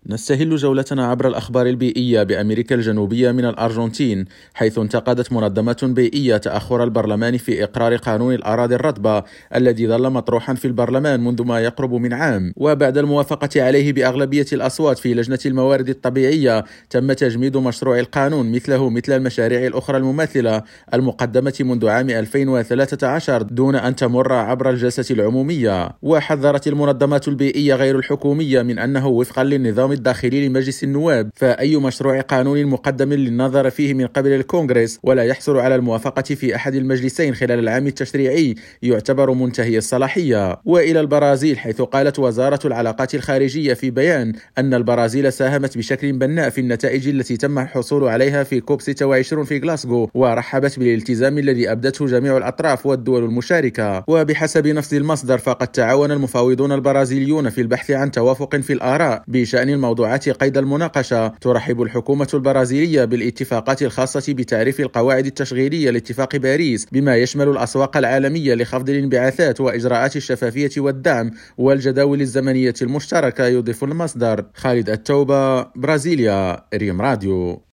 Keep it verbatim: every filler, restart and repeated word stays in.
نستهل جولتنا عبر الأخبار البيئية بأمريكا الجنوبية من الأرجنتين، حيث انتقدت منظمة بيئية تأخر البرلمان في إقرار قانون الأراضي الرطبة الذي ظل مطروحا في البرلمان منذ ما يقرب من عام. وبعد الموافقة عليه بأغلبية الأصوات في لجنة الموارد الطبيعية، تم تجميد مشروع القانون مثله مثل المشاريع الأخرى المماثلة المقدمة منذ عام ألفين وثلاثة عشر دون أن تمر عبر الجلسة العمومية. وحذرت المنظمات البيئية غير الحكومية من أنه وفقا للنظام الداخلي لمجلس النواب، فأي مشروع قانون مقدم للنظر فيه من قبل الكونغرس ولا يحصل على الموافقة في أحد المجلسين خلال العام التشريعي يعتبر منتهي الصلاحية. وإلى البرازيل، حيث قالت وزارة العلاقات الخارجية في بيان أن البرازيل ساهمت بشكل بناء في النتائج التي تم الحصول عليها في كوب ستة وعشرين في غلاسكو، ورحبت بالالتزام الذي أبدته جميع الأطراف والدول المشاركة. وبحسب نفس المصدر، فقد تعاون المفاوضون البرازيليون في البحث عن توافق في الآراء بشأن الموضوعات قيد المناقشة. ترحب الحكومة البرازيلية بالاتفاقات الخاصة بتعريف القواعد التشغيلية لاتفاق باريس، بما يشمل الأسواق العالمية لخفض الانبعاثات وإجراءات الشفافية والدعم والجداول الزمنية المشتركة. يضيف المصدر. خالد التوبة، برازيليا، ريم راديو.